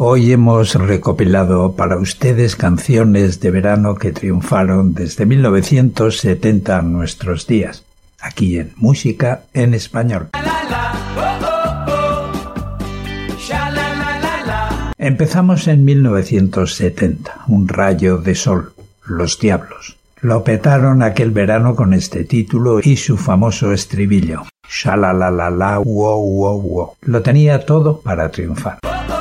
Hoy hemos recopilado para ustedes canciones de verano que triunfaron desde 1970 a nuestros días, aquí en Música en Español. Empezamos en 1970, Un rayo de sol, Los Diablos. Lo petaron aquel verano con este título y su famoso estribillo. Shalalalala, wow, wow, wow. Lo tenía todo para triunfar.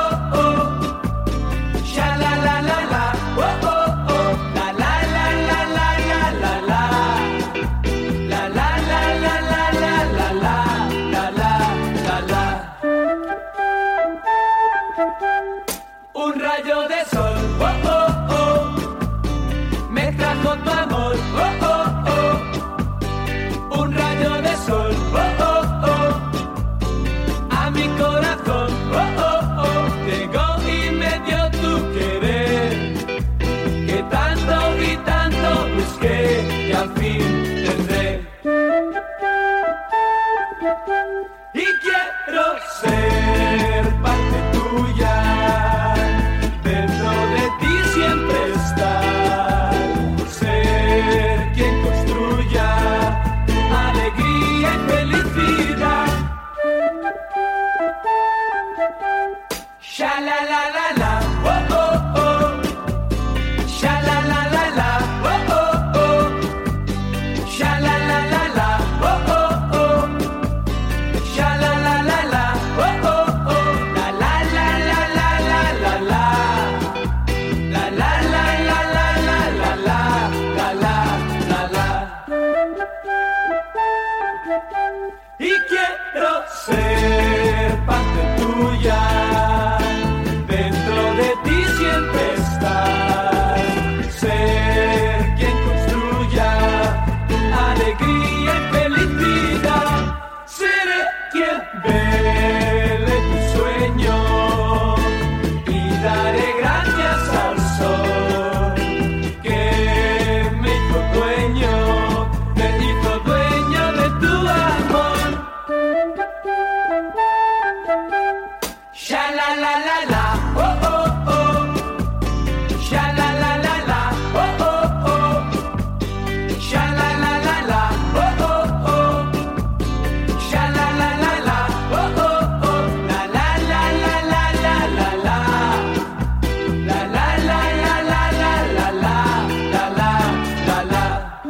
Un rayo de sol, oh, oh, oh, me trajo tu amor, oh, oh, oh. Un rayo de sol, oh, oh, oh, a mi corazón, oh, oh, oh. Llegó y me dio tu querer, que tanto y tanto busqué, y al fin tendré. Y quiero ser parte tuya. Y quiero ser parte tuya, dentro de ti siempre estar, ser quien construya alegría y felicidad, seré quien vele tu sueño y daré gracias al sol que me hizo dueño de tu amor. Sha la la la la, oh oh oh. Sha la la la la, oh oh oh. Sha la la la la, oh oh oh. Sha la la la la, oh oh oh. La la la la la la la la. La la la la la la la la. La la la la.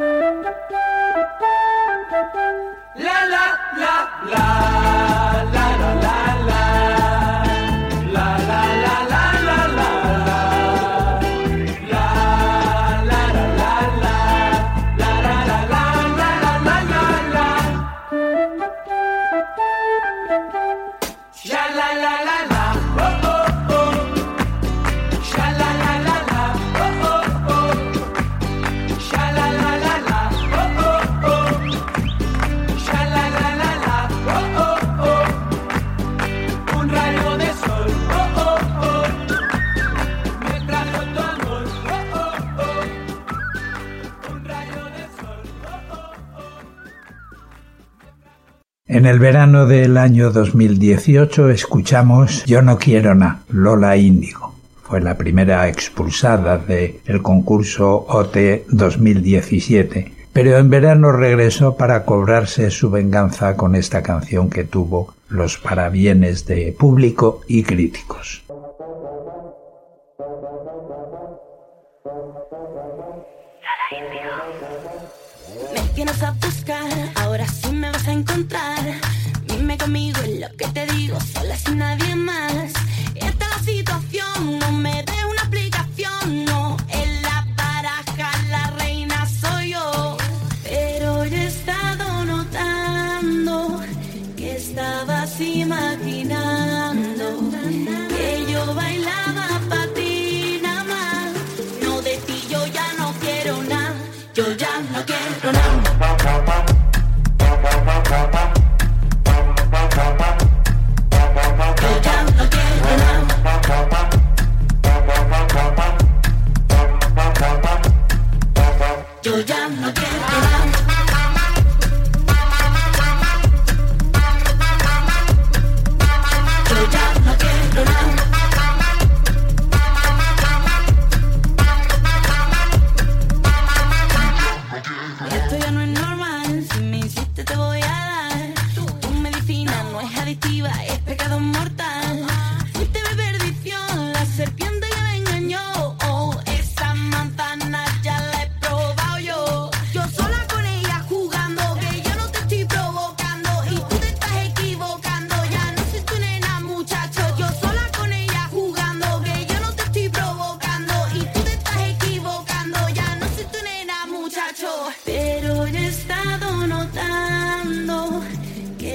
La la la la. En el verano del año 2018 escuchamos Yo no quiero nada, Lola Índigo. Fue la primera expulsada del concurso OT 2017, pero en verano regresó para cobrarse su venganza con esta canción que tuvo los parabienes de público y críticos. Me tienes a buscar, ahora sí me vas a encontrar. Dime conmigo en lo que te digo, sola sin nadie más. Esta es la situación, no me des una explicación. No, en la baraja la reina soy yo. Pero yo he estado notando que estabas imaginando que yo bailaba pa' ti nada más. No, de ti yo ya no quiero nada. Yo ya no quiero nada. Yo ya no quiero nada.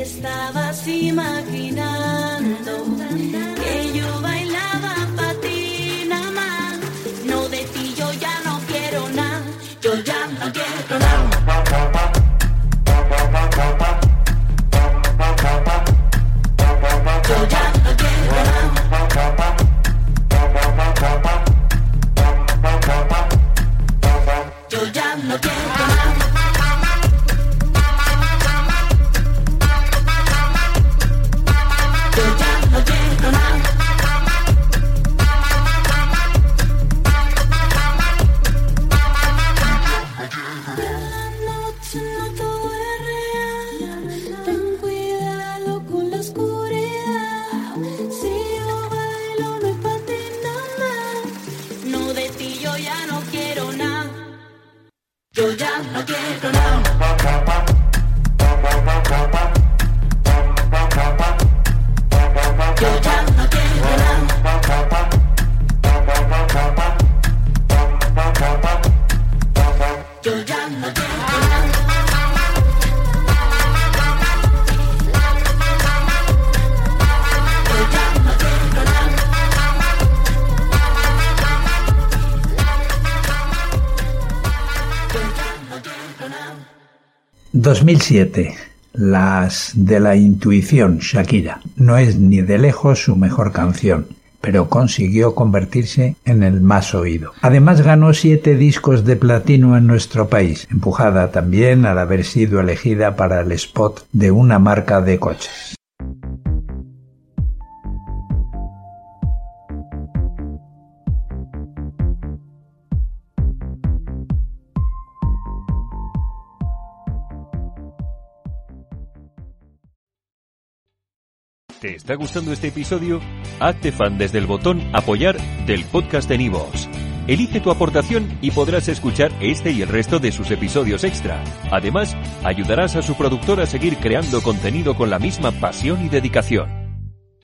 estabas imaginando que yo bailaba pa' ti nada más. No, de ti yo ya no quiero nada, yo ya no quiero nada. Yo ya no quiero nada. Yo ya no quiero nada. Yo ya no quiero nada. La noche no todo es real. Ten cuidado con la oscuridad. Si yo bailo no es pa' ti nada más. No, de ti yo ya no quiero nada. Yo ya no quiero nada. Yo ya no quiero nada. Yo ya no quiero nada. Yo ya no quiero nada. 2007. Las de la intuición, Shakira. No es ni de lejos su mejor canción, pero consiguió convertirse en el más oído. Además ganó 7 discos de platino en nuestro país, empujada también al haber sido elegida para el spot de una marca de coches. ¿Te está gustando este episodio? Hazte fan desde el botón Apoyar del podcast de Nivos. Elige tu aportación y podrás escuchar este y el resto de sus episodios extra. Además, ayudarás a su productor a seguir creando contenido con la misma pasión y dedicación.